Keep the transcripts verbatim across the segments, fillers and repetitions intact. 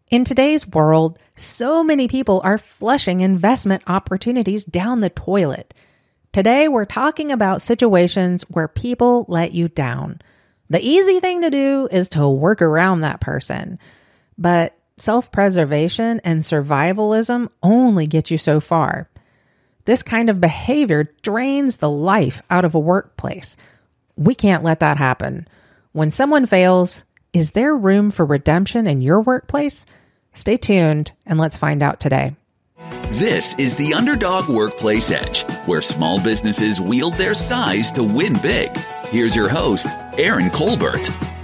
In today's world, so many people are flushing investment opportunities down the toilet. Today, we're talking about situations where people let you down. The easy thing to do is to work around that person. But self-preservation and survivalism only get you so far. This kind of behavior drains the life out of a workplace. We can't let that happen. When someone fails, is there room for redemption in your workplace? Stay tuned and let's find out today. This is the Underdog Workplace Edge, where small businesses wield their size to win big. Here's your host, Aaron Colbert.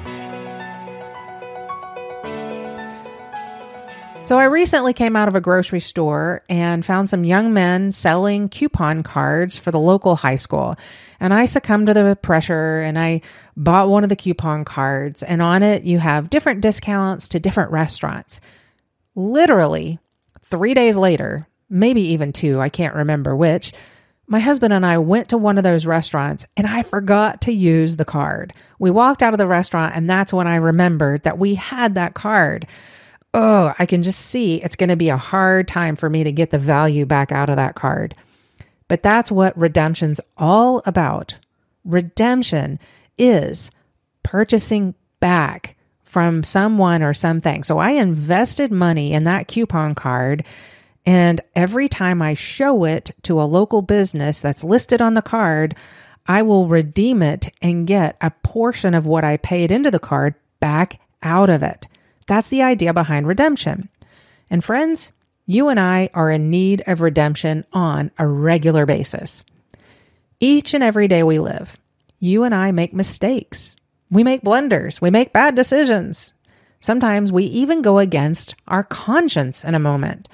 So I recently came out of a grocery store and found some young men selling coupon cards for the local high school. And I succumbed to the pressure and I bought one of the coupon cards. And on it, you have different discounts to different restaurants. Literally, three days later, maybe even two, I can't remember which, my husband and I went to one of those restaurants and I forgot to use the card. We walked out of the restaurant and that's when I remembered that we had that card. Oh, I can just see it's going to be a hard time for me to get the value back out of that card. But that's what redemption's all about. Redemption is purchasing back from someone or something. So I invested money in that coupon card, and every time I show it to a local business that's listed on the card, I will redeem it and get a portion of what I paid into the card back out of it. That's the idea behind redemption. And friends, you and I are in need of redemption on a regular basis. Each and every day we live, you and I make mistakes. We make blunders. We make bad decisions. Sometimes we even go against our conscience in a moment.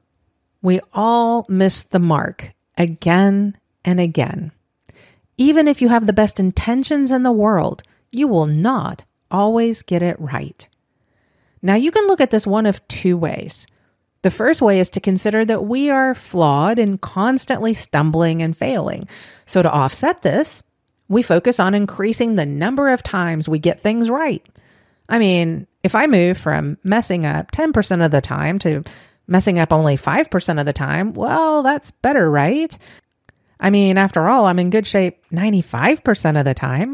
We all miss the mark again and again. Even if you have the best intentions in the world, you will not always get it right. Now, you can look at this one of two ways. The first way is to consider that we are flawed and constantly stumbling and failing. So to offset this, we focus on increasing the number of times we get things right. I mean, if I move from messing up ten percent of the time to messing up only five percent of the time, well, that's better, right? I mean, after all, I'm in good shape ninety-five percent of the time.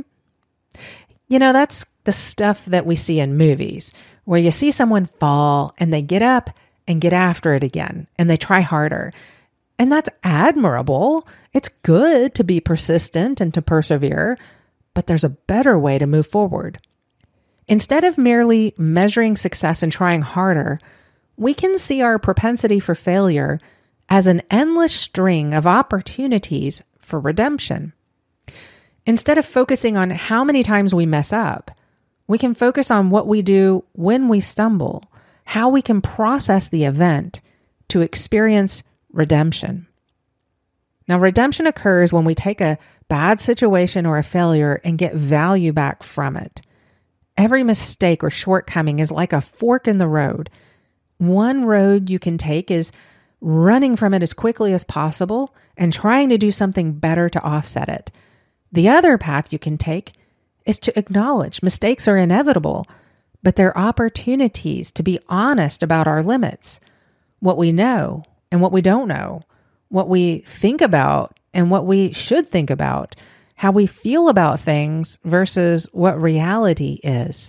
You know, that's the stuff that we see in movies, where you see someone fall and they get up and get after it again, and they try harder. And that's admirable. It's good to be persistent and to persevere, but there's a better way to move forward. Instead of merely measuring success and trying harder, we can see our propensity for failure as an endless string of opportunities for redemption. Instead of focusing on how many times we mess up, we can focus on what we do when we stumble, how we can process the event to experience redemption. Now, redemption occurs when we take a bad situation or a failure and get value back from it. Every mistake or shortcoming is like a fork in the road. One road you can take is running from it as quickly as possible and trying to do something better to offset it. The other path you can take is to acknowledge mistakes are inevitable, but they're opportunities to be honest about our limits, what we know and what we don't know, what we think about and what we should think about, how we feel about things versus what reality is.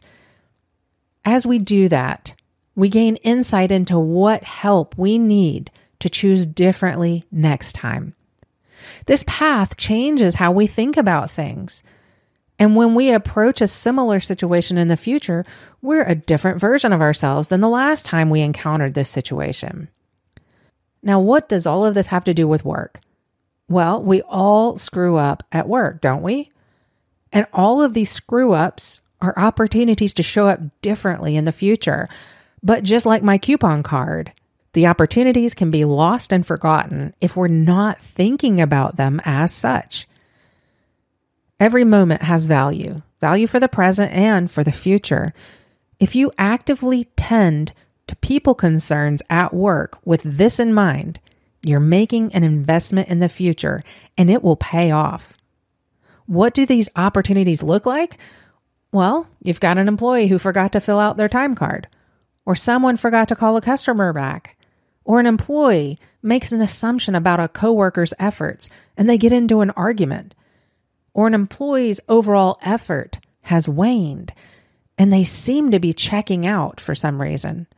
As we do that, we gain insight into what help we need to choose differently next time. This path changes how we think about things. And when we approach a similar situation in the future, we're a different version of ourselves than the last time we encountered this situation. Now, what does all of this have to do with work? Well, we all screw up at work, don't we? And all of these screw-ups are opportunities to show up differently in the future. But just like my coupon card, the opportunities can be lost and forgotten if we're not thinking about them as such. Every moment has value, value for the present and for the future. If you actively tend to people concerns at work with this in mind, you're making an investment in the future and it will pay off. What do these opportunities look like? Well, you've got an employee who forgot to fill out their time card. or someone forgot to call a customer back, or an employee makes an assumption about a coworker's efforts and they get into an argument, or an employee's overall effort has waned and they seem to be checking out for some reason.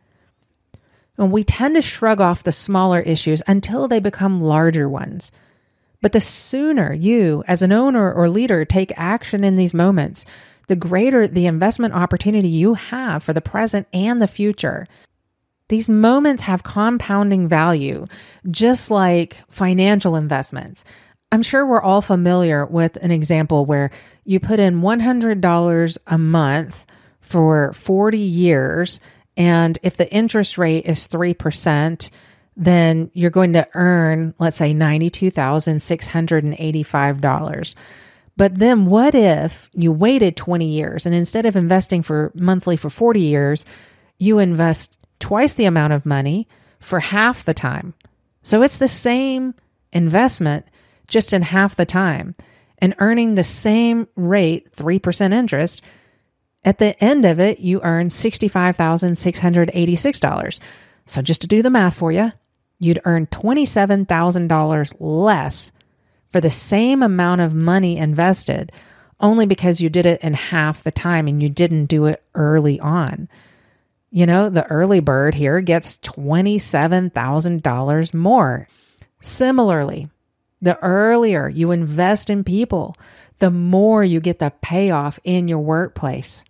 And we tend to shrug off the smaller issues until they become larger ones. But the sooner you, as an owner or leader, take action in these moments, the greater the investment opportunity you have for the present and the future. These moments have compounding value, just like financial investments. I'm sure we're all familiar with an example where you put in one hundred dollars a month for forty years, and if the interest rate is three percent, then you're going to earn, let's say, ninety-two thousand six hundred eighty-five dollars. But then what if you waited twenty years and instead of investing for monthly for forty years, you invest twice the amount of money for half the time? So it's the same investment, just in half the time, and earning the same rate, three percent interest. At the end of it, you earn sixty-five thousand six hundred eighty-six dollars. So just to do the math for you, you'd earn twenty-seven thousand dollars less for the same amount of money invested, only because you did it in half the time and you didn't do it early on. You know, the early bird here gets twenty-seven thousand dollars more. Similarly, the earlier you invest in people, the more you get the payoff in your workplace.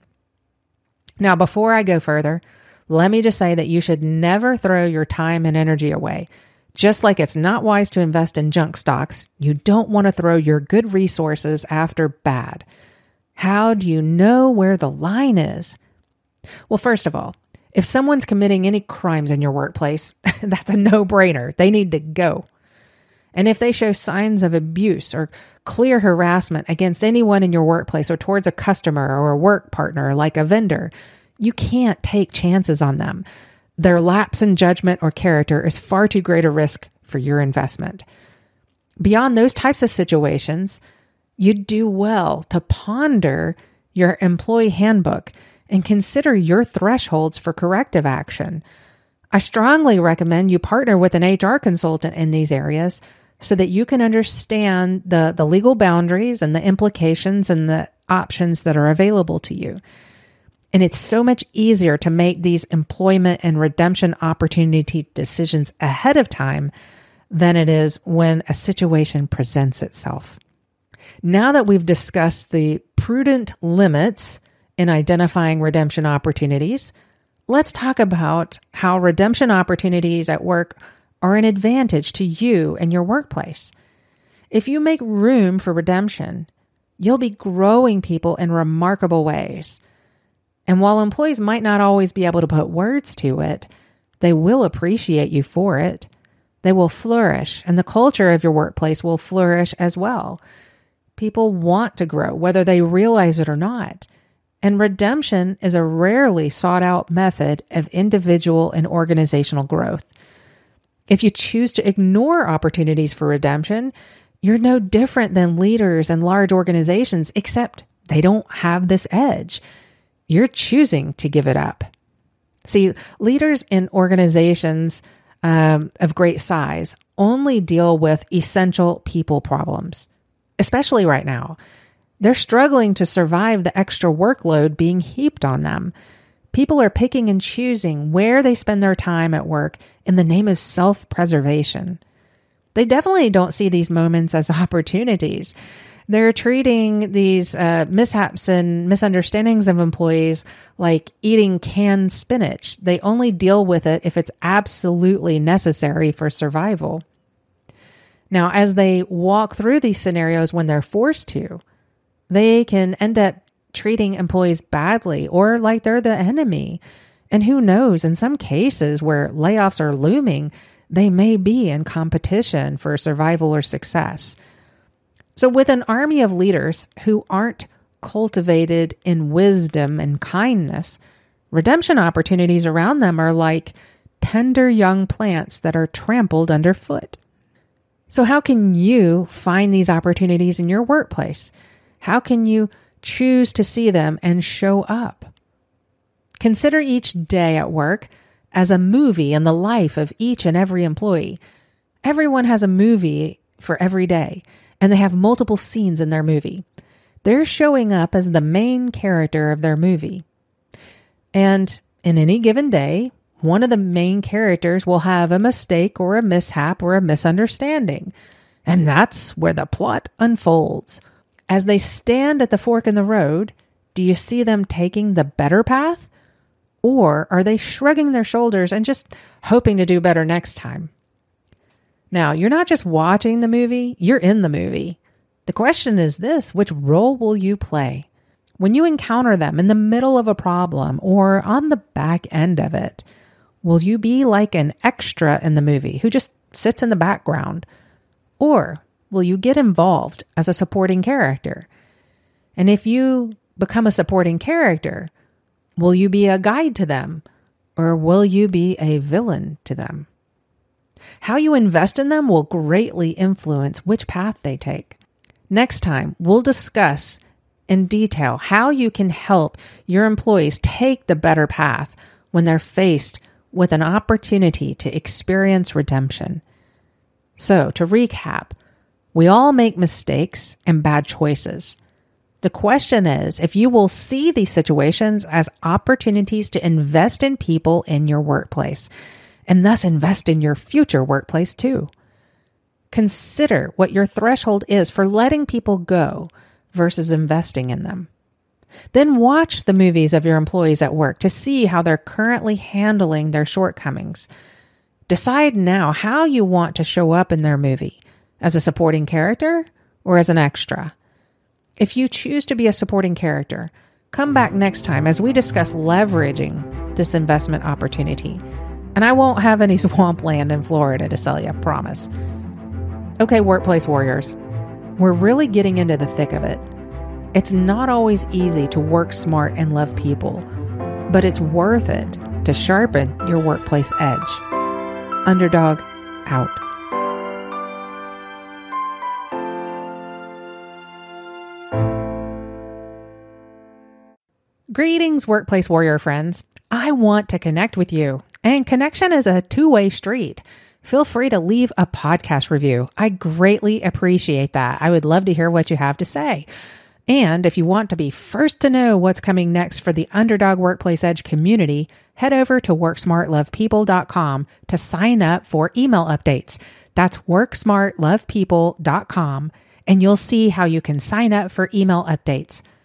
Now, before I go further, let me just say that you should never throw your time and energy away. Just like it's not wise to invest in junk stocks, you don't want to throw your good resources after bad. How do you know where the line is? Well, first of all, if someone's committing any crimes in your workplace, that's a no-brainer. They need to go. And if they show signs of abuse or clear harassment against anyone in your workplace or towards a customer or a work partner like a vendor, you can't take chances on them. Their lapse in judgment or character is far too great a risk for your investment. Beyond those types of situations, you'd do well to ponder your employee handbook and consider your thresholds for corrective action. I strongly recommend you partner with an H R consultant in these areas so that you can understand the, the legal boundaries and the implications and the options that are available to you. And it's so much easier to make these employment and redemption opportunity decisions ahead of time than it is when a situation presents itself. Now that we've discussed the prudent limits in identifying redemption opportunities, let's talk about how redemption opportunities at work are an advantage to you and your workplace. If you make room for redemption, you'll be growing people in remarkable ways. And while employees might not always be able to put words to it, they will appreciate you for it. They will flourish, and the culture of your workplace will flourish as well. People want to grow, whether they realize it or not. And redemption is a rarely sought out method of individual and organizational growth. If you choose to ignore opportunities for redemption, you're no different than leaders in large organizations, except they don't have this edge. You're choosing to give it up. See, leaders in organizations um, of great size only deal with essential people problems, especially right now. They're struggling to survive the extra workload being heaped on them. People are picking and choosing where they spend their time at work in the name of self-preservation. They definitely don't see these moments as opportunities. They're treating these uh, mishaps and misunderstandings of employees like eating canned spinach. They only deal with it if it's absolutely necessary for survival. Now, as they walk through these scenarios when they're forced to, they can end up treating employees badly or like they're the enemy. And who knows, in some cases where layoffs are looming, they may be in competition for survival or success. So with an army of leaders who aren't cultivated in wisdom and kindness, redemption opportunities around them are like tender young plants that are trampled underfoot. So how can you find these opportunities in your workplace? How can you choose to see them and show up? Consider each day at work as a movie in the life of each and every employee. Everyone has a movie for every day, and they have multiple scenes in their movie. They're showing up as the main character of their movie. And in any given day, one of the main characters will have a mistake or a mishap or a misunderstanding. And that's where the plot unfolds. As they stand at the fork in the road, do you see them taking the better path? Or are they shrugging their shoulders and just hoping to do better next time? Now, you're not just watching the movie, you're in the movie. The question is this: which role will you play? When you encounter them in the middle of a problem or on the back end of it, will you be like an extra in the movie who just sits in the background? Or will you get involved as a supporting character? And if you become a supporting character, will you be a guide to them? Or will you be a villain to them? How you invest in them will greatly influence which path they take. Next time, we'll discuss in detail how you can help your employees take the better path when they're faced with an opportunity to experience redemption. So, to recap, we all make mistakes and bad choices. The question is if you will see these situations as opportunities to invest in people in your workplace, and thus invest in your future workplace too. Consider what your threshold is for letting people go versus investing in them. Then watch the movies of your employees at work to see how they're currently handling their shortcomings. Decide now how you want to show up in their movie, as a supporting character or as an extra. If you choose to be a supporting character, come back next time as we discuss leveraging this investment opportunity. And I won't have any swampland in Florida to sell you, promise. Okay, workplace warriors, we're really getting into the thick of it. It's not always easy to work smart and love people, but it's worth it to sharpen your workplace edge. Underdog out. Greetings, workplace warrior friends. I want to connect with you, and connection is a two-way street. Feel free to leave a podcast review. I greatly appreciate that. I would love to hear what you have to say. And if you want to be first to know what's coming next for the Underdog Workplace Edge community, head over to work smart love people dot com to sign up for email updates. That's work smart love people dot com, and you'll see how you can sign up for email updates.